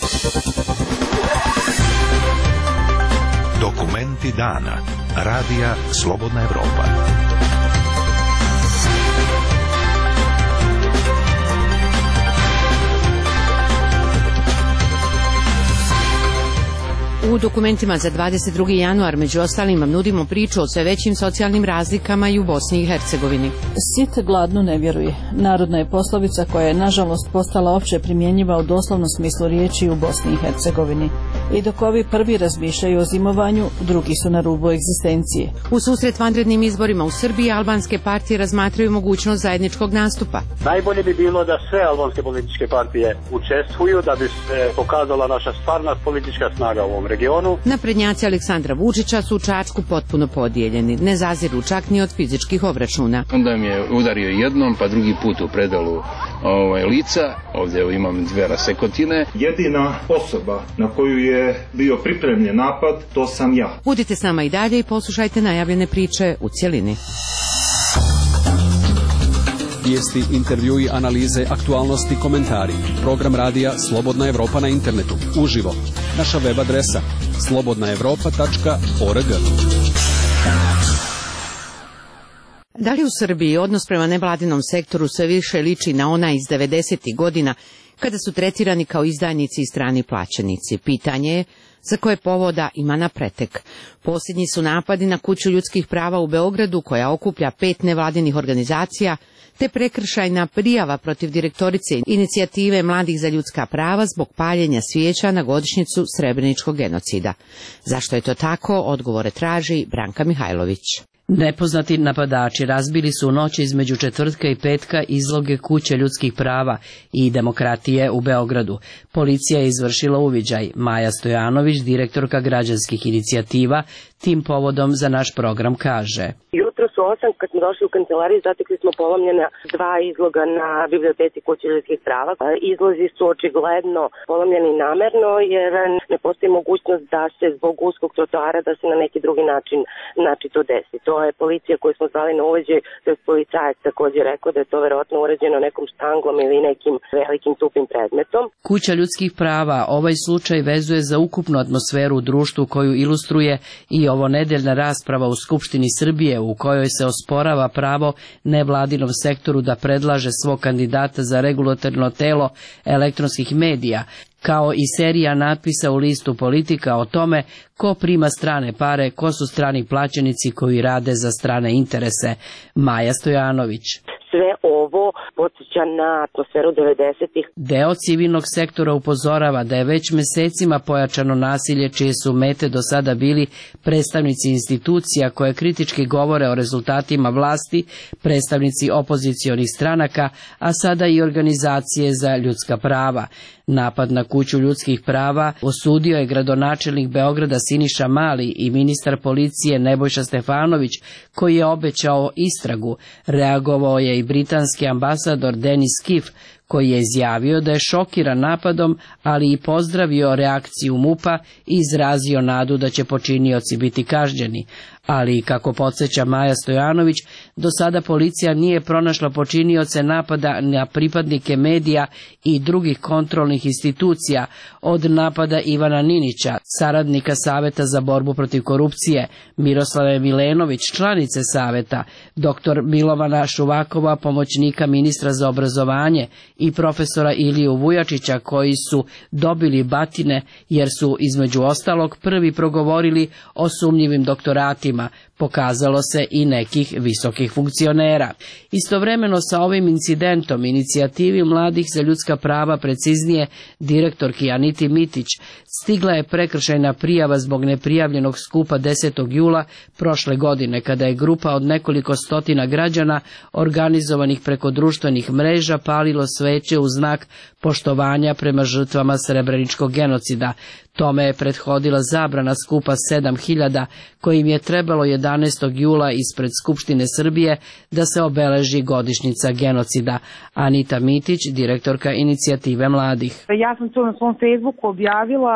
Dokumenti dana. Radija Slobodna Evropa. U dokumentima za 22. januar među ostalim vam nudimo priču o sve većim socijalnim razlikama i u Bosni i Hercegovini. Sit gladno ne vjeruje. Narodna je poslovica koja je nažalost postala opće primjenjiva u doslovnom smislu riječi u Bosni i Hercegovini. I dok ovi prvi razmišljaju o zimovanju, drugi su na rubu egzistencije. U susret vanrednim izborima u Srbiji albanske partije razmatraju mogućnost zajedničkog nastupa. Najbolje bi bilo da sve albanske političke partije učestvuju da bi se pokazala naša stvarna politička snaga u ovom regionu. Naprednjaci Aleksandra Vučića su u Čačku potpuno podijeljeni, ne zaziru čak ni od fizičkih obračuna. Onda mi je udario jednom, pa drugi put u predalu lica, ovdje imam 2 rasekotine. Jedina osoba na koju je bio pripremljen napad, to sam ja. Budite s nama i dalje i poslušajte najavljene priče u cjelini. Vijesti, intervjui, analize, aktualnosti, komentari. Program radija Slobodna Evropa na internetu. Uživo. Naša web adresa slobodnaevropa.org. Da li u Srbiji odnos prema nevladinom sektoru sve više liči na ona iz 90. godina, kada su tretirani kao izdajnici i strani plaćenici? Pitanje je za koje povoda ima na pretek. Posljednji su napadi na Kuću ljudskih prava u Beogradu, koja okuplja 5 nevladinih organizacija, te prekršajna prijava protiv direktorice inicijative Mladih za ljudska prava zbog paljenja svijeća na godišnjicu Srebreničkog genocida. Zašto je to tako? Odgovore traži Branka Mihajlović. Nepoznati napadači razbili su u noći između četvrtka i petka izloge Kuće ljudskih prava i demokratije u Beogradu. Policija je izvršila uviđaj. Maja Stojanović, direktorka građanskih inicijativa, tim povodom za naš program kaže: Jutros u 8 kad smo došli u kancelariju zatekli smo polomljena 2 izloga na biblioteci Kuće ljudskih prava. Izlozi su očigledno polomljeni namerno jer ne postoji mogućnost da se zbog uskog trotoara da se na neki drugi način to desi. To je policija koju smo zvali na uviđaj, to je policajac također rekao da je to verovatno uređeno nekom štanglom ili nekim velikim tupim predmetom. Kuća ljudskih prava ovaj slučaj vezuje za ukupnu atmosferu u društvu koju ilustruje i ovo nedeljna rasprava u Skupštini Srbije u kojoj se osporava pravo nevladinom sektoru da predlaže svog kandidata za regulatorno telo elektronskih medija, kao i serija natpisa u listu Politika o tome ko prima strane pare, ko su strani plaćenici koji rade za strane interese. Maja Stojanović. Sve ovo podsjeća na atmosferu 90-ih. Deo civilnog sektora upozorava da je već mesecima pojačano nasilje čije su mete do sada bili predstavnici institucija koje kritički govore o rezultatima vlasti, predstavnici opozicionih stranaka, a sada i organizacije za ljudska prava. Napad na Kuću ljudskih prava osudio je gradonačelnik Beograda Siniša Mali i ministar policije Nebojša Stefanović, koji je obećao istragu. Reagovao je i britanski ambasador Denis Kiff, koji je izjavio da je šokiran napadom, ali i pozdravio reakciju MUP-a i izrazio nadu da će počinioci biti kažnjeni. Ali, kako podsjeća Maja Stojanović, do sada policija nije pronašla počinioce napada na pripadnike medija i drugih kontrolnih institucija, od napada Ivana Ninića, saradnika Saveta za borbu protiv korupcije, Miroslave Milenović, članice Saveta, dr. Milovana Šuvakova, pomoćnika ministra za obrazovanje, i profesora Iliju Vujačića, koji su dobili batine jer su između ostalog prvi progovorili o sumnjivim doktoratima, pokazalo se i nekih visokih funkcionera. Istovremeno sa ovim incidentom inicijativi Mladih za ljudska prava, preciznije direktorki Aniti Mitić, stigla je prekršajna prijava zbog neprijavljenog skupa 10. jula prošle godine, kada je grupa od nekoliko stotina građana organizovanih preko društvenih mreža palilo sveće u znak poštovanja prema žrtvama Srebreničkog genocida. Tome je prethodila zabrana skupa 7.000 kojim je trebalo 11. jula ispred Skupštine Srbije da se obeleži godišnjica genocida. Anita Mitić, direktorka inicijative Mladih. Ja sam to na svom Facebooku objavila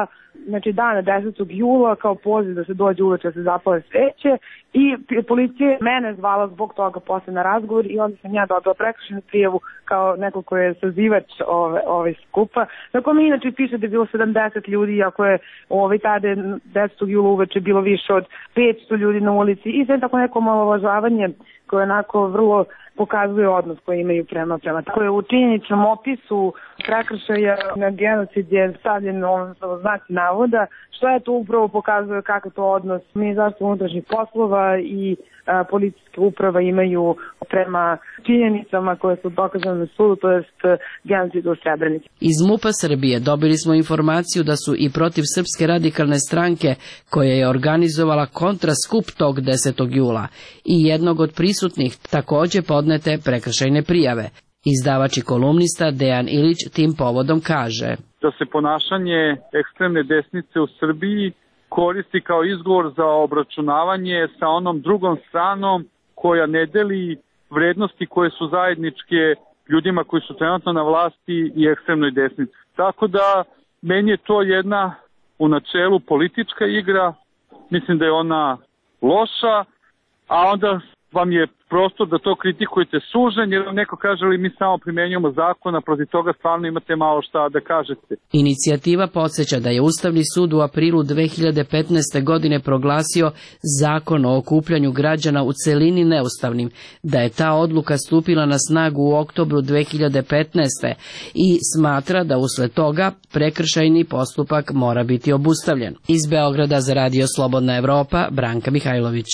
znači dana 10. jula kao poziv da se dođe uveče da se zapale sveće i policija mene zvala zbog toga posle na razgovor i onda sam ja dobila prekršajnu prijavu kao neko ko je sazivač ove skupa. Tako mi inače piše da je bilo 70 ljudi, iako je tada 10. jula uveče bilo više od 500 ljudi na ulici i sve tako neko omalovažavanje koje onako vrlo pokazuje odnos koji imaju prema. Tako je u činjeničnom opisu prekršaja na genocid je stavljen znak navoda, što je to upravo pokazuje kako to odnos Ministarstva unutrašnjih poslova i policijske uprava imaju prema činjenicama koje su dokazane na sudu, to jest genocidu u Srebrenici. Iz MUP-a Srbije dobili smo informaciju da su i protiv Srpske radikalne stranke, koja je organizovala kontraskup tog 10. jula i jednog od prisutnih takođe podnete prekršajne prijave. Izdavač i kolumnista Dejan Ilić tim povodom kaže da se ponašanje ekstremne desnice u Srbiji koristi kao izgovor za obračunavanje sa onom drugom stranom koja ne deli vrednosti koje su zajedničke ljudima koji su trenutno na vlasti i ekstremnoj desnici. Tako da meni je to jedna u načelu politička igra, mislim da je ona loša, a onda vam je prostor da to kritikujete sužen, jer neko kaže li mi samo primenjujemo zakona, protiv toga stvarno imate malo šta da kažete. Inicijativa podsjeća da je Ustavni sud u aprilu 2015. godine proglasio zakon o okupljanju građana u celini neustavnim, da je ta odluka stupila na snagu u oktobru 2015. i smatra da usled toga prekršajni postupak mora biti obustavljen. Iz Beograda za Radio Slobodna Evropa, Branka Mihajlović.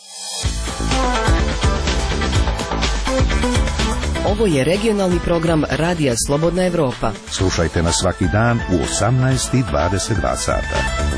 Ovo je regionalni program Radija Slobodna Evropa. Slušajte nas svaki dan u 18:22 sata.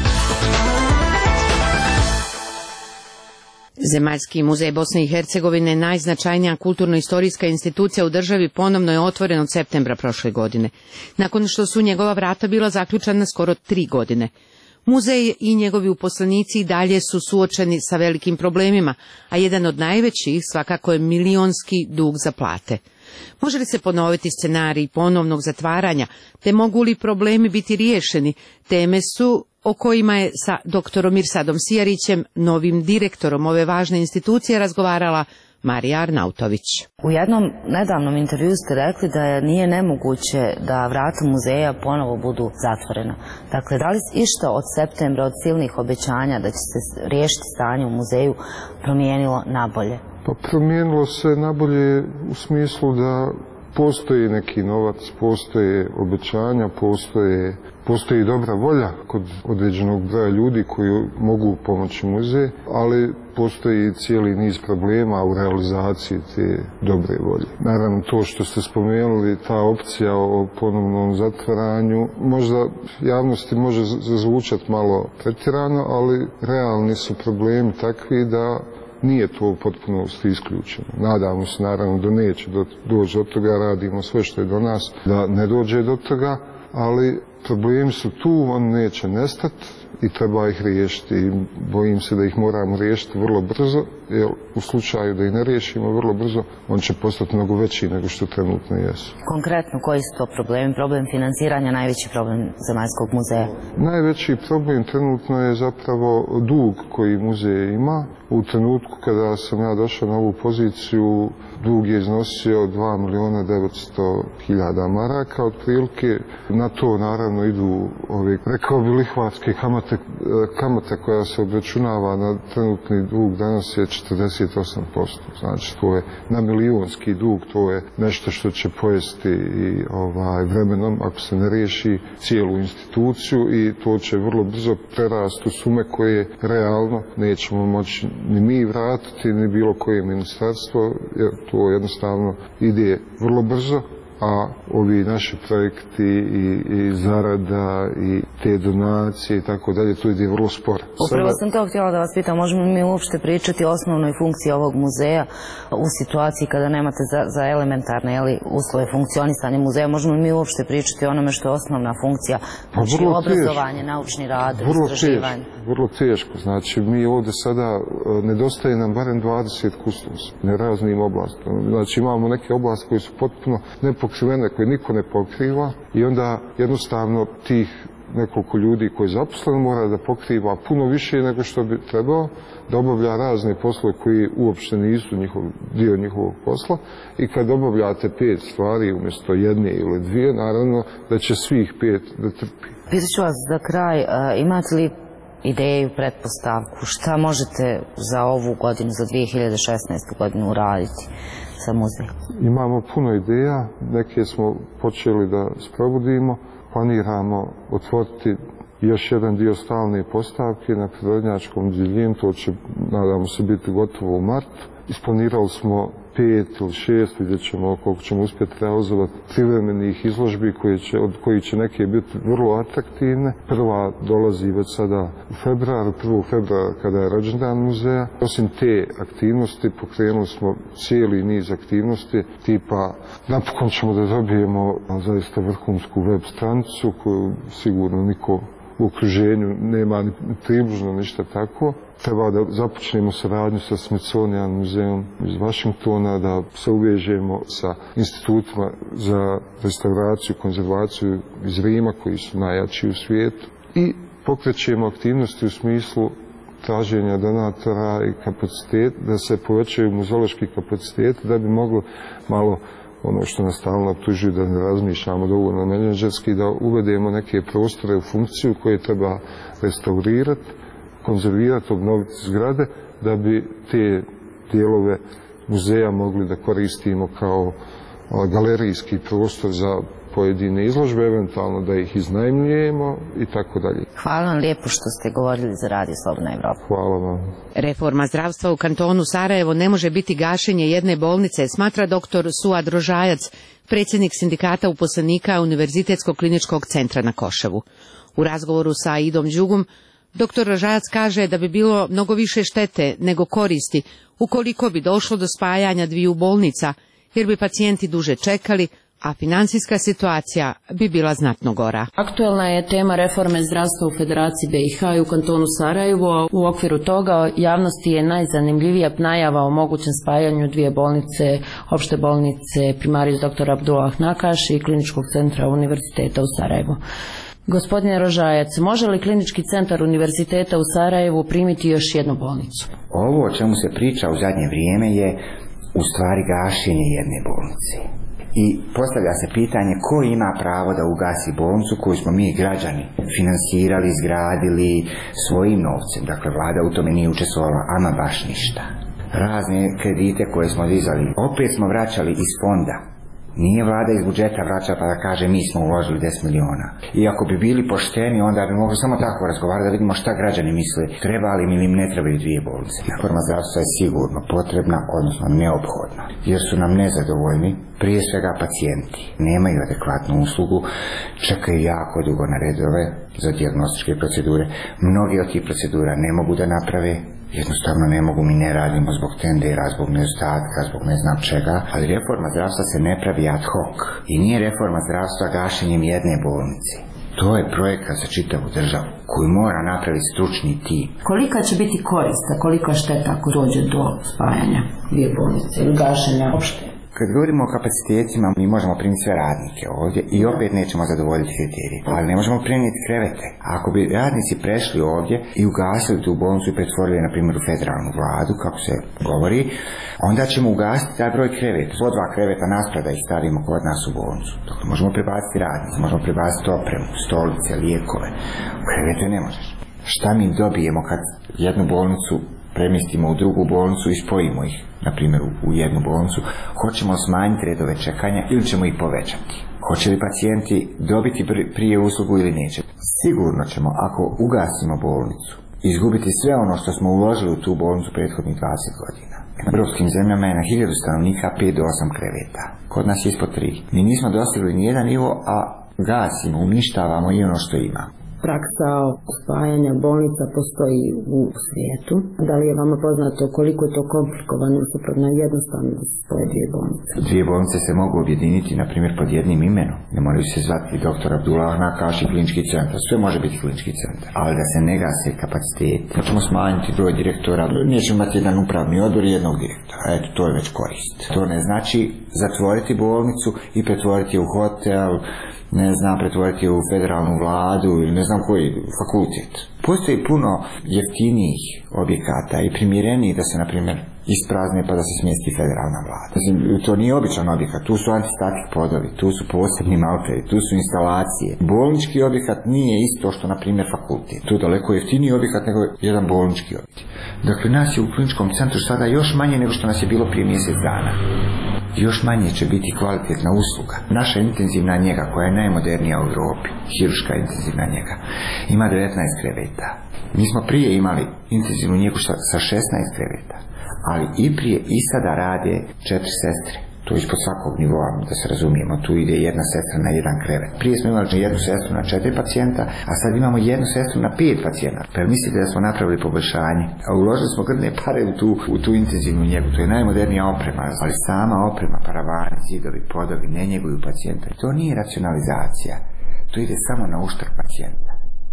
Zemaljski muzej Bosne i Hercegovine, najznačajnija kulturno-istorijska institucija u državi, ponovno je otvoren od septembra prošle godine, nakon što su njegova vrata bila zaključana skoro 3 godine. Muzej i njegovi uposlenici i dalje su suočeni sa velikim problemima, a jedan od najvećih svakako je milionski dug za plate. Može li se ponoviti scenarij ponovnog zatvaranja, te mogu li problemi biti riješeni? Teme su o kojima je sa doktorom Mirsadom Sijarićem, novim direktorom ove važne institucije, razgovarala Marija Arnautović. U jednom nedavnom intervju ste rekli da nije nemoguće da vrata muzeja ponovo budu zatvorena. Dakle, da li išta od septembra, od silnih obećanja da će se riješiti stanje u muzeju, promijenilo nabolje? Pa promijenilo se nabolje u smislu da postoji neki novac, postoje obećanja, postoji dobra volja kod određenog broja ljudi koji mogu pomoći muzej, ali postoji cijeli niz problema u realizaciji te dobre volje. Naravno, to što ste spomenuli, ta opcija o ponovnom zatvaranju, možda javnosti može zazvučati malo pretjerano, ali realni su problemi takvi da nije to u potpunosti isključeno. Nadamo se naravno da neće doći do toga, radimo sve što je do nas da ne dođe do toga, ali problemi su tu, on neće nestati i treba ih riješiti i bojim se da ih moramo riješiti vrlo brzo, jer u slučaju da ih ne riješimo vrlo brzo, on će postati mnogo veći nego što trenutno jesu. Konkretno, koji su to problemi? Problem financiranja, najveći problem Zemaljskog muzeja? Najveći problem trenutno je zapravo dug koji muzej ima. U trenutku kada sam ja došao na ovu poziciju, dug je iznosio 2.900.000 maraka otprilike. Na to naravno idu ove, rekao bi, lihvarske kamate. Kamata koja se obračunava na trenutni dug danas je 48%. Znači to je na milionski dug, to je nešto što će pojesti i vremenom ako se ne riješi cijelu instituciju i to će vrlo brzo prerasti u sume koje realno nećemo moći ni mi vratiti, ni bilo koje ministarstvo, jer to jednostavno ide vrlo brzo, a ovi naši projekti i zarada i te donacije i tako dalje, to ide vrlo sporo. Upravo sam to htjela da vas pitam, možemo mi uopšte pričati o osnovnoj funkciji ovog muzeja u situaciji kada nemate za elementarne uslove funkcionisanja muzeja, možemo mi uopšte pričati o onome što je osnovna funkcija, znači obrazovanje, naučni rad, istraživanje? Vrlo teško, znači mi ovdje sada nedostaje nam barem 20 kustosa na raznim oblastima, znači imamo neke oblasti koje su potpuno nepokrivene, koje niko ne pokriva i onda jednostavno tih nekoliko ljudi koji je zaposlen mora da pokriva puno više nego što bi trebao, da obavlja razne poslove koji uopšte nisu dio njihovog posla i kad obavljate 5 stvari umjesto jedne ili dvije, naravno da će svih 5 da trpi. Pitat ću vas za kraj, imate li ideju, pretpostavku, šta možete za ovu godinu, za 2016. godinu uraditi sa muzejom? Imamo puno ideja, neke smo počeli da sprovodimo, planiramo otvoriti još jedan dio stalne postavke na Prirodnjačkom džiljem, to će, nadamo se, biti gotovo u martu. Isplanirali smo 5 ili 6, vidjet ćemo koliko ćemo uspjeti realizovati privremenih izložbi od kojih će neke biti vrlo atraktivne. Prva dolazi već sada u februaru, 1. februara kada je rođendan muzeja. Osim te aktivnosti pokrenuli smo cijeli niz aktivnosti, tipa napokon ćemo da dobijemo zaista vrhunsku web stranicu koju sigurno niko u okruženju nema ni približno ništa tako. Treba da započnemo saradnju sa Smithsonian muzejom iz Vašingtona, da se uvežemo sa institutima za restauraciju i konzervaciju iz Rima, koji su najjači u svijetu. I pokrećemo aktivnosti u smislu traženja donatora i kapacitet, da se povećaju muzeološki kapaciteti, da bi moglo malo ono što nas stalno optužuju da ne razmišljamo dovoljno menadžerski, da uvedemo neke prostore u funkciju koje treba restaurirati, konzervirati, obnoviti zgrade, da bi te dijelove muzeja mogli da koristimo kao galerijski prostor za pojedine izložbe, eventualno da ih iznajmljujemo i tako dalje. Hvala vam lijepo što ste govorili za Radio Slobodna Evropa. Hvala vam. Reforma zdravstva u kantonu Sarajevo ne može biti gašenje jedne bolnice, smatra dr. Suad Rožajac, predsjednik sindikata uposlenika Univerzitetskog kliničkog centra na Koševu. U razgovoru sa Aidom Đugum, dr. Rožajac kaže da bi bilo mnogo više štete nego koristi ukoliko bi došlo do spajanja dviju bolnica, jer bi pacijenti duže čekali, a financijska situacija bi bila znatno gora. Aktuelna je tema reforme zdravstva u Federaciji BiH i u kantonu Sarajevo. U okviru toga javnosti je najzanimljivija najava o mogućem spajanju dvije bolnice, opšte bolnice primarijus dr. Abdullah Nakaš i kliničkog centra Univerziteta u Sarajevu. Gospodine Rožajac, može li klinički centar Univerziteta u Sarajevu primiti još jednu bolnicu? Ovo o čemu se priča u zadnje vrijeme je u stvari gašenje jedne bolnice. I postavlja se pitanje ko ima pravo da ugasi bolnicu koju smo mi građani finansirali, izgradili svojim novcem. Dakle, vlada u tome nije učestvovala ama baš ništa. Razne kredite koje smo dizali, opet smo vraćali iz fonda. Nije vlada iz budžeta vraćala pa da kaže mi smo uložili 10 miliona. I ako bi bili pošteni, onda bi mogli samo tako razgovarati da vidimo šta građani misle, treba li ili im ne trebaju dvije bolnice. Reforma zdravstva je sigurno potrebna, odnosno neophodna, jer su nam nezadovoljni, prije svega pacijenti. Nemaju adekvatnu uslugu, čekaju jako dugo na redove za dijagnostičke procedure. Mnogi od tih procedura ne mogu da naprave, jednostavno ne mogu, mi ne radimo zbog tendera, zbog nedostatka, zbog ne znam čega, ali reforma zdravstva se ne pravi ad hoc i nije reforma zdravstva gašenjem jedne bolnice. To je projekat za čitavu državu koju mora napraviti stručni tim. Kolika će biti korist, a kolika šteta ako dođe do spajanja dvije bolnice ili gašenja opšte? Kad govorimo o kapacitetima, mi možemo primiti sve radnike ovdje i opet nećemo zadovoljiti kriterije, ali ne možemo primiti krevete. Ako bi radnici prešli ovdje i ugasili tu bolnicu i pretvorili, na primjer, u federalnu vladu, kako se govori, onda ćemo ugasiti taj broj kreveta. Po 2 kreveta naspreda ih stavimo kod nas u bolnicu. Dakle, možemo prebaciti radnice, možemo prebaciti opremu, stolice, lijekove. Krevete ne možeš. Šta mi dobijemo kad jednu bolnicu premjestimo u drugu bolnicu i spojimo ih, na primjer, u jednu bolnicu? Hoćemo smanjiti redove čekanja ili ćemo ih povećati? Hoće li pacijenti dobiti prije uslugu ili neće? Sigurno ćemo, ako ugasimo bolnicu, izgubiti sve ono što smo uložili u tu bolnicu prethodnih 20 godina. Na evropskim zemljama je na 1000 stanovnika 5 do 8 kreveta. Kod nas je ispod 3. Mi nismo dostigli nijedan nivo, a gasimo, uništavamo i ono što imamo. Praksa spajanja bolnica postoji u svijetu. Da li je vama poznato koliko je to komplikovano, suprotno jednostavno da se spoje dvije bolnice? Dvije bolnice se mogu objediniti, na primjer, pod jednim imenom. Ne moraju se zvati dr. Abdullah Nakaš i klinički centar. Sve može biti klinički centar. Ali da se ne gase kapaciteti. Hoćemo smanjiti broj direktora. Nećemo imati jedan upravni odbor i jednog direktora. Eto, to je već korist. To ne znači zatvoriti bolnicu i pretvoriti u hotel, ne znam, pretvoriti u federalnu vladu ili ne znam koji fakultet. Postoji puno jeftinijih objekata i primjerenijih da se, na primjer, isprazne pa da se smjesti federalna vlada. Mislim, to nije običan objekat, tu su antistatik podovi, tu su posebni malteri, tu su instalacije. Bolnički objekat nije isto što, na primjer, fakultet. Tu daleko jeftiniji objekat nego jedan bolnički objekat. Dakle, nas je u kliničkom centru sada još manje nego što nas je bilo prije mjesec dana. Još manje će biti kvalitetna usluga. Naša intenzivna njega, koja je najmodernija u Europi, hirurška intenzivna njega, ima 19 kreveta. Mi smo prije imali intenzivnu njegu sa 16 kreveta, ali i prije i sada rade 4 sestre. To je ispod svakog nivoa, da se razumijemo, tu ide jedna sestra na jedan krevet. Prije smo imali jednu sestru na 4 pacijenta, a sad imamo jednu sestru na 5 pacijenata. Pa mislite da smo napravili poboljšanje, a uložili smo grdne pare u tu intenzivnu njegu. To je najmodernija oprema, ali sama oprema, paravani, zidovi, podovi ne njeguju pacijenta. To nije racionalizacija, to ide samo na uštrb pacijenta.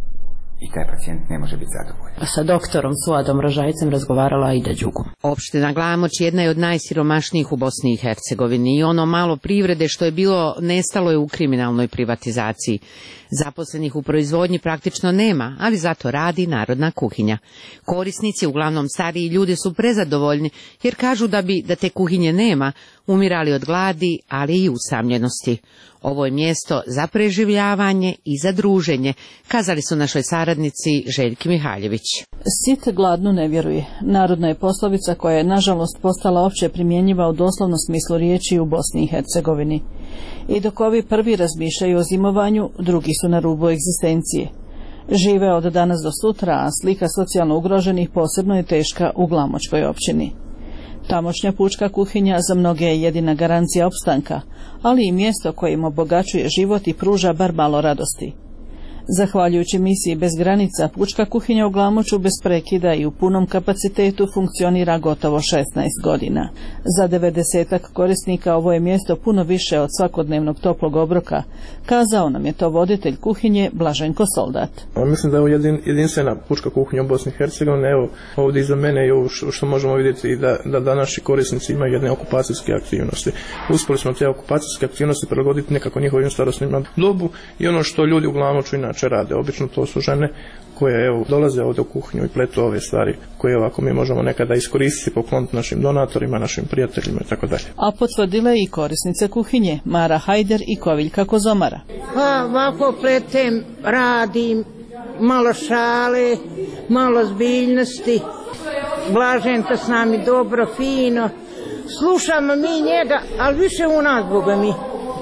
I taj pacijent ne može biti zadovoljan. Sa doktorom Suadom Rožajcem razgovarala Aida Đugum. Opština Glamoč jedna je od najsiromašnijih u Bosni i Hercegovini i ono malo privrede što je bilo nestalo je u kriminalnoj privatizaciji. Zaposlenih u proizvodnji praktično nema, ali zato radi narodna kuhinja. Korisnici, uglavnom stariji ljudi, su prezadovoljni jer kažu da te kuhinje nema, umirali od gladi, ali i usamljenosti. Ovo je mjesto za preživljavanje i za druženje, kazali su našoj saradnici Željki Mihaljević. Sit gladno ne vjeruje. Narodna je poslovica koja je nažalost postala opće primjenjiva u doslovnom smislu riječi u Bosni i Hercegovini. I dok ovi prvi razmišljaju o zimovanju, drugi su na rubu egzistencije. Žive od danas do sutra, a slika socijalno ugroženih posebno je teška u Glamočkoj općini. Tamošnja pučka kuhinja za mnoge je jedina garancija opstanka, ali i mjesto koje im obogaćuje život i pruža bar malo radosti. Zahvaljujući misiji Bez granica, pučka kuhinja u Glamoču bez prekida i u punom kapacitetu funkcionira gotovo 16 godina. Za 90-ak korisnika ovo je mjesto puno više od svakodnevnog toplog obroka, kazao nam je to voditelj kuhinje Blaženko Soldat. Mislim da je ovo jedinstvena pučka kuhinja u Bosni i Hercegovini. Evo, ovdje iza mene i ovo što možemo vidjeti da naši korisnici imaju jedne okupacijske aktivnosti. Uspjeli smo te okupacijske aktivnosti prilagoditi nekako njihovim starosnim dobu i ono što ljudi u Glamoču inače rade. Obično to su žene koje dolaze ovdje u kuhinju i pletu ove stvari koje ovako mi možemo nekada iskoristiti, pokloniti našim donatorima, našim prijateljima i tako dalje. A potvrdile i korisnice kuhinje Mara Hajder i Koviljka Kozomara. Pa ovako pletem, radim, malo šale, malo zbiljnosti, Blaženka s nami dobro, fino, slušamo mi njega, ali više u nas, Boga mi.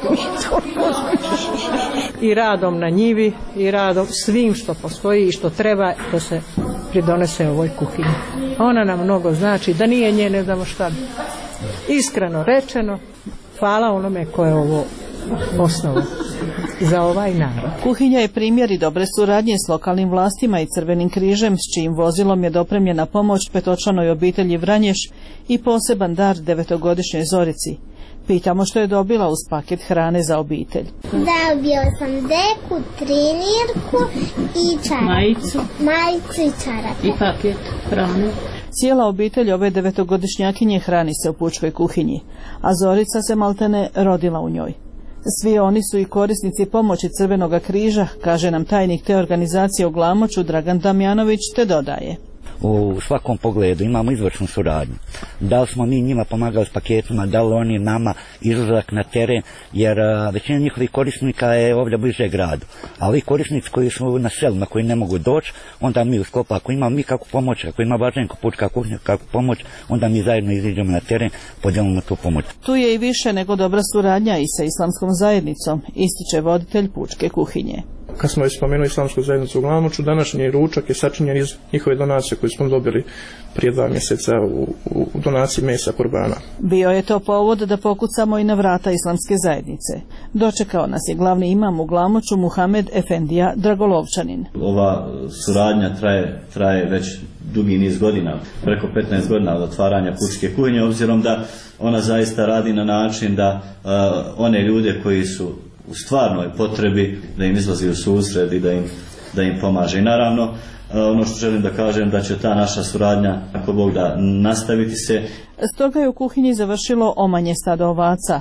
I radom na njivi i radom svim što postoji i što treba da se pridonese ovoj kuhinji. Ona nam mnogo znači, da nije nje ne znamo šta bi. Iskreno rečeno, hvala onome ko je ovo osnovu za ovaj narod. Kuhinja je primjer i dobre suradnje s lokalnim vlastima i Crvenim križem, s čijim vozilom je dopremljena pomoć petočlanoj obitelji Vranješ i poseban dar 9-godišnjoj Zorici. Pitamo što je dobila uz paket hrane za obitelj. Dobio sam deku, trenirku i čarape. Majicu i čarape. I paket hrane. Cijela obitelj ove 9-godišnjakinje hrani se u pučkoj kuhinji, a Zorica se maltene rodila u njoj. Svi oni su i korisnici pomoći Crvenog križa, kaže nam tajnik te organizacije u Glamoču Dragan Damjanović, te dodaje. U svakom pogledu imamo izvršnu suradnju. Da li smo mi njima pomagali s paketima, da li oni nama izlazak na teren, jer većina njihovih korisnika je ovdje bliže gradu. Ali korisnici koji su na selima, koji ne mogu doći, onda mi u sklopu, ako imamo mi kako pomoć, ako ima Blaženko pučka kuhinja kako pomoć, onda mi zajedno iziđemo na teren, podijelimo tu pomoć. Tu je i više nego dobra suradnja i sa islamskom zajednicom, ističe voditelj pučke kuhinje. Kad smo već spomenuli islamsku zajednicu u Glamoču, današnji ručak je sačinjen iz njihove donacije koje smo dobili prije 2 mjeseca u donaciji mesa kurbana. Bio je to povod da pokucamo i na vrata islamske zajednice. Dočekao nas je glavni imam u Glamoču Muhamed Efendija Dragolovčanin. Ova suradnja traje već dugi niz godina, preko 15 godina od otvaranja pučke kuhinje, obzirom da ona zaista radi na način da one ljude koji su u stvarnoj potrebi, da im izlazi u susret i da im pomaže. I naravno, ono što želim da kažem, da će ta naša suradnja, ako Bog da, nastaviti se. Stoga je u kuhinji završilo omanje stado ovaca,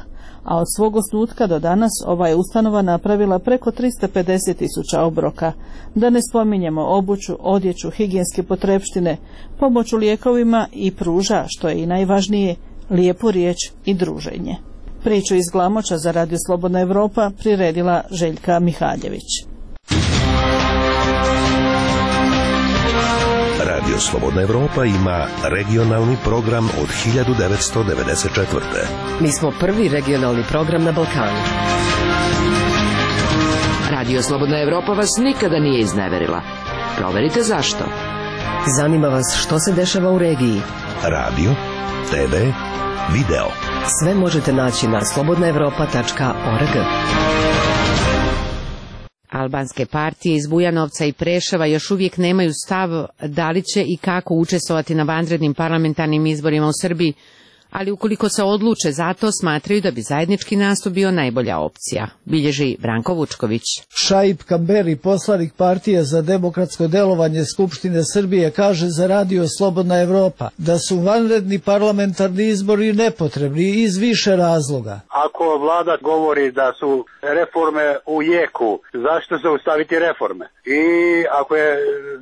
a od svog osnutka do danas ova je ustanova napravila preko 350.000 obroka. Da ne spominjemo obuću, odjeću, higijenske potrepštine, pomoć u lijekovima i pruža, što je i najvažnije, lijepu riječ i druženje. Priču iz Glamoča za Radio Slobodna Evropa priredila Željka Mihaljević. Radio Slobodna Evropa ima regionalni program od 1994. Mi smo prvi regionalni program na Balkanu. Radio Slobodna Evropa vas nikada nije izneverila. Proverite zašto. Zanima vas što se dešava u regiji. Radio, TV, video. Sve možete naći na slobodnaevropa.org. Albanske partije iz Bujanovca i Preševa još uvijek nemaju stav da li će i kako učestvovati na vanrednim parlamentarnim izborima u Srbiji, ali ukoliko se odluče za to, smatraju da bi zajednički nastup bio najbolja opcija, bilježi Branko Vučković. Šaip Kamberi, poslanik Partije za demokratsko delovanje Skupštine Srbije, kaže za Radio Slobodna Evropa da su vanredni parlamentarni izbori nepotrebni iz više razloga. Ako vlada govori da su reforme u jeku, zašto zaustaviti reforme? I ako je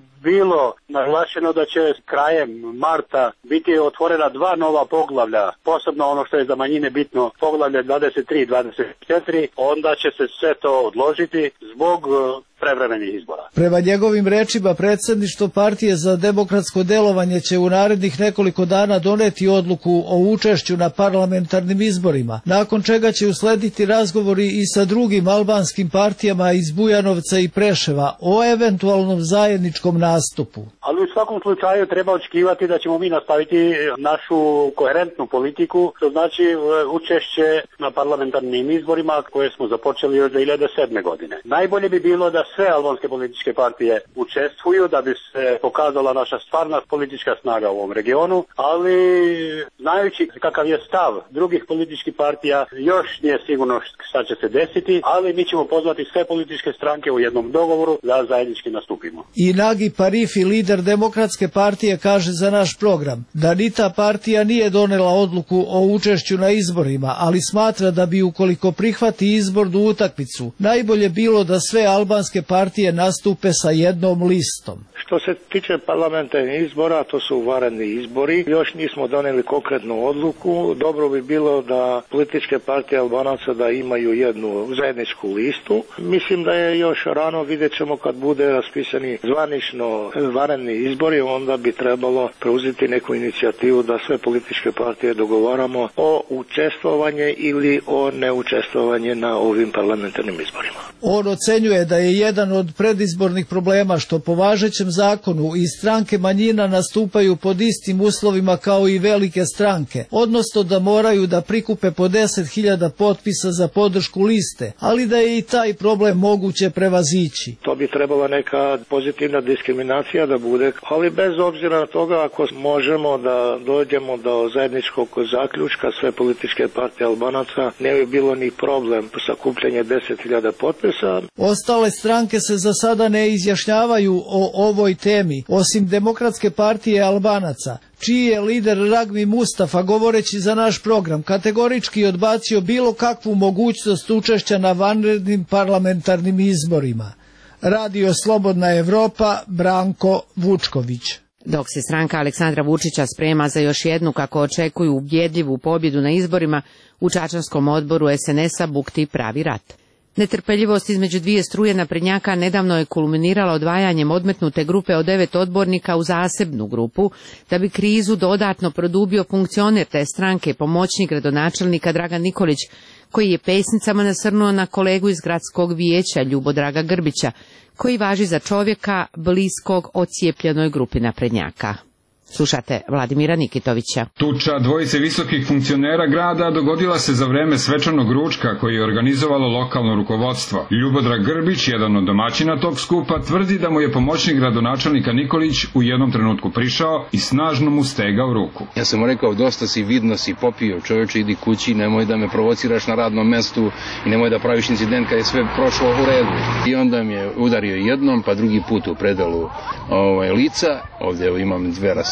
bilo naglašeno da će krajem marta biti otvorena 2 nova poglavlja, posebno ono što je za manjine bitno, poglavlje 23 i 24, onda će se sve to odložiti zbog prevremenih izbora. Prema njegovim rečima, predsjedništvo Partije za demokratsko delovanje će u narednih nekoliko dana doneti odluku o učešću na parlamentarnim izborima, nakon čega će uslediti razgovori i sa drugim albanskim partijama iz Bujanovca i Preševa o eventualnom zajedničkom nastupu. Ali u svakom slučaju treba očekivati da ćemo mi nastaviti našu koherentnu politiku, što znači učešće na parlamentarnim izborima koje smo započeli još 2007. godine. Najbolje bi bilo da sve albanske političke partije učestvuju da bi se pokazala naša stvarna politička snaga u ovom regionu, ali znajući kakav je stav drugih političkih partija, još nije sigurno šta će se desiti, ali mi ćemo pozvati sve političke stranke u jednom dogovoru da zajednički nastupimo. I Nagi Parifi, lider Demokratske partije, kaže za naš program da ni ta partija nije donela odluku o učešću na izborima, ali smatra da bi ukoliko prihvati izbornu utakmicu, najbolje bilo da sve albanske partije nastupe sa jednom listom. Što se tiče parlamentarnih izbora, to su vanredni izbori. Još nismo donijeli konkretnu odluku. Dobro bi bilo da političke partije Albanaca da imaju jednu zajedničku listu. Mislim da je još rano, vidjet ćemo kad bude raspisani zvanično vanredni izbori, onda bi trebalo preuzeti neku inicijativu da sve političke partije dogovaramo o učestvovanje ili o neučestvovanje na ovim parlamentarnim izborima. On ocenjuje da je jedan od predizbornih problema što po važećem zakonu i stranke manjina nastupaju pod istim uslovima kao i velike stranke, odnosno da moraju da prikupe po 10.000 potpisa za podršku liste, ali da je i taj problem moguće prevazići. To bi trebala neka pozitivna diskriminacija da bude, ali bez obzira na toga ako možemo da dođemo do zajedničkog zaključka sve političke partije Albanaca, ne bi bilo ni problem sakupljanje 10.000 potpisa. Ostale stranke se za sada ne izjašnjavaju o ovoj temi, osim Demokratske partije Albanaca, čiji je lider Ragmi Mustafa, govoreći za naš program, kategorički odbacio bilo kakvu mogućnost učešća na vanrednim parlamentarnim izborima. Radio Slobodna Evropa, Branko Vučković. Dok se stranka Aleksandra Vučića sprema za još jednu, kako očekuju, ubjedljivu pobjedu na izborima, u Čačanskom odboru SNS-a bukti pravi rat. Netrpeljivost između dvije struje naprednjaka nedavno je kulminirala odvajanjem odmetnute grupe od 9 odbornika u zasebnu grupu, da bi krizu dodatno produbio funkcioner te stranke, pomoćnik gradonačelnika Dragan Nikolić, koji je pesnicama nasrnuo na kolegu iz gradskog vijeća Ljubodraga Grbića, koji važi za čovjeka bliskog ocijepljenoj grupi naprednjaka. Slušate Vladimira Nikitovića. Tuča dvojice visokih funkcionera grada dogodila se za vreme svečanog ručka koji je organizovalo lokalno rukovodstvo. Ljubodrag Grbić, jedan od domaćina tog skupa, tvrdi da mu je pomoćnik gradonačelnika Nikolić u jednom trenutku prišao i snažno mu stegao ruku. Ja sam mu rekao, dosta si, vidno si, popio, čovječe, idi kući, nemoj da me provociraš na radnom mestu i nemoj da praviš incident kad je sve prošlo u redu. I onda mi je udario jednom, pa drugi put u predalu lica, ovdje imam 2 rase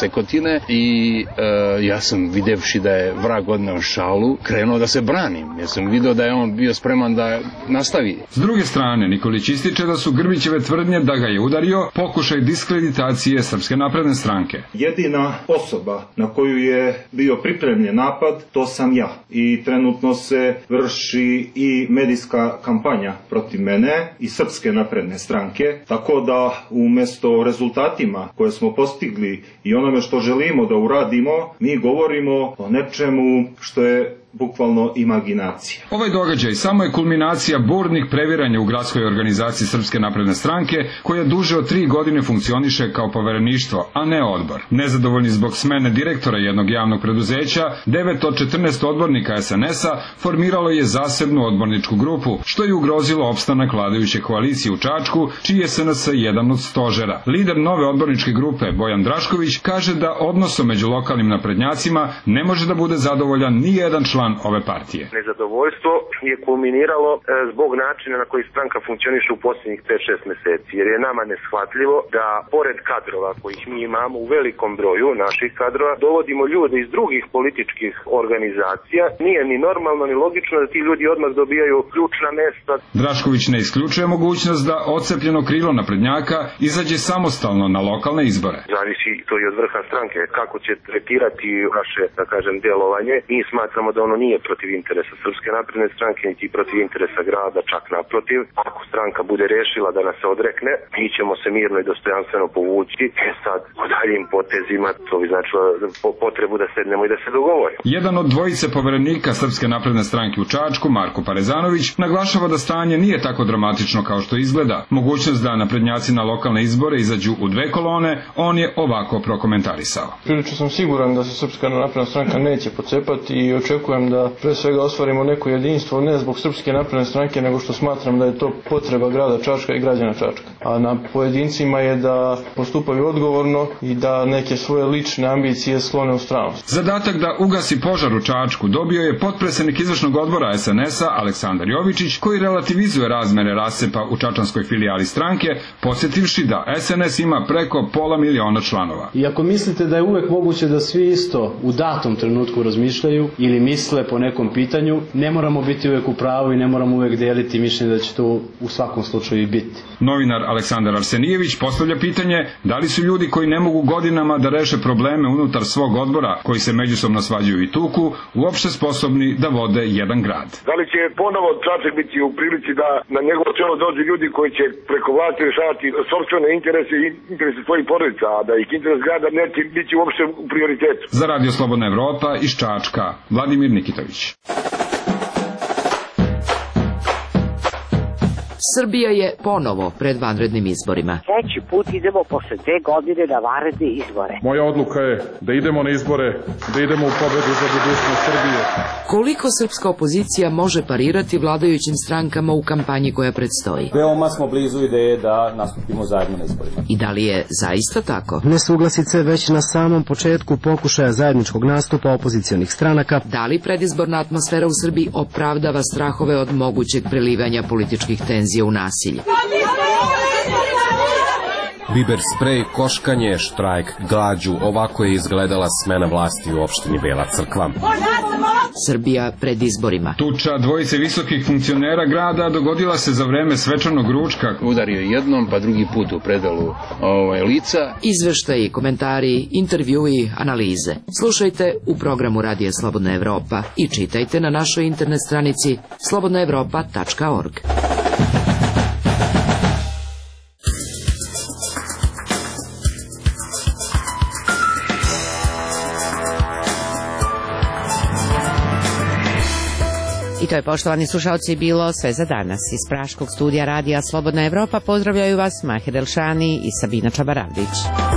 Sekotine i ja sam videvši da je vrag odneo šalu, krenuo da se branim. Ja sam video da je on bio spreman da nastavi. S druge strane, Nikolić ističe da su Grbićeve tvrdnje da ga je udario pokušaj diskreditacije Srpske napredne stranke. Jedina osoba na koju je bio pripremljen napad, to sam ja. I trenutno se vrši i medijska kampanja protiv mene i Srpske napredne stranke, tako da umjesto rezultatima koje smo postigli i onome što želimo da uradimo, mi govorimo o nečemu što je bukvalno imaginacija. Ovaj događaj samo je kulminacija burnih previranja u gradskoj organizaciji Srpske napredne stranke, koja duže od 3 godine funkcioniše kao povereništvo, a ne odbor. Nezadovoljni zbog smene direktora jednog javnog preduzeća, 9 od 14 odbornika SNS-a formiralo je zasebnu odborničku grupu, što je ugrozilo opstanak vladajuće koalicije u Čačku, čiji je SNS jedan od stožera. Lider nove odborničke grupe, Bojan Drašković, kaže da odnosom među lokalnim naprednjacima ne može da bude zadovoljan ni jedan član ove partije. Nezadovoljstvo je kulminiralo zbog načina na koji stranka funkcioniše u posljednjih 5-6 meseci, jer je nama neshvatljivo da pored kadrova kojih mi imamo u velikom broju naših kadrova, dovodimo ljude iz drugih političkih organizacija. Nije ni normalno ni logično da ti ljudi odmah dobijaju ključna mesta. Drašković ne isključuje mogućnost da odcepljeno krilo naprednjaka izađe samostalno na lokalne izbore. Zavisi to i od vrha stranke kako će tretirati naše, da kažem, delovanje. Mi smatramo da ono nije protiv interesa Srpske napredne stranke, niti protiv interesa grada, čak naprotiv. Ako stranka bude rešila da nas se odrekne, mi ćemo se mirno i dostojanstveno povući. Sad, o daljim potezima, to bi značilo potrebu da sednemo i da se dogovorimo. Jedan od dvojice poverenika Srpske napredne stranke u Čačku, Marko Parezanović, naglašava da stanje nije tako dramatično kao što izgleda. Mogućnost da naprednjaci na lokalne izbore izađu u 2 kolone, on je ovako prokomentarisao. Prilično sam siguran da se Srpska napredna stranka neće pocepati i očekujem da pre svega ostvarimo neko jedinstvo, ne zbog Srpske napredne stranke, nego što smatram da je to potreba grada Čačka i građana Čačka. A na pojedincima je da postupaju odgovorno i da neke svoje lične ambicije sklone u stranu. Zadatak da ugasi požar u Čačku dobio je potpredsednik izvršnog odbora SNS-a Aleksandar Jovičić, koji relativizuje razmere rascepa u čačanskoj filijali stranke, podsjetivši da SNS ima preko 500.000 članova. I ako mislite da je uvek moguće da svi isto u datom trenutku razmišljaju ili misle po nekom pitanju, ne moramo biti uvek u pravu i ne moramo uvek deliti mišljenje da će to u svakom slučaju i biti. Novinar Aleksandar Arsenijević postavlja pitanje da li su ljudi koji ne mogu godinama da reše probleme unutar svog odbora, koji se međusobno svađaju i tuku, uopšte sposobni da vode jedan grad. Da li će ponovo Čačak biti u prilici da na njegovo čelo dođu ljudi koji će preko vlasti rešavati sopstvene interese i interese svojih porodica, a da ih interes grada neće biti uopšte u prioritetu? Za Radio Slobodna Evropa iz Čačka, Vladimir Nikitović. Srbija je ponovo pred vanrednim izborima. Treći put idemo posle 2 godine na vanredne izbore. Moja odluka je da idemo na izbore, da idemo u pobedu za budućnost Srbije. Koliko srpska opozicija može parirati vladajućim strankama u kampanji koja predstoji? Veoma smo blizu ideje da nastupimo zajedno na izborima. I da li je zaista tako? Nesuglasice već na samom početku pokušaja zajedničkog nastupa opozicionih stranaka. Da li predizborna atmosfera u Srbiji opravdava strahove od mogućeg prelivanja političkih tenzija u nasilje? Biber sprej, koškanje, štrajk, glađu, ovako je izgledala smena vlasti u opštini Bela Crkva. Srbija pred izborima. Tuča dvojice visokih funkcionera grada dogodila se za vreme svečanog ručka. Udario jednom, pa drugi put u predalu lica. Izveštaji, komentari, intervjui, analize. Slušajte u programu Radija Slobodna Evropa i čitajte na našoj internet stranici slobodnaevropa.org. I to je, poštovani slušalci, bilo sve za danas. Iz praškog studija Radija Slobodna Evropa pozdravljaju vas Mahir Elšani i Sabina Čabaravdić.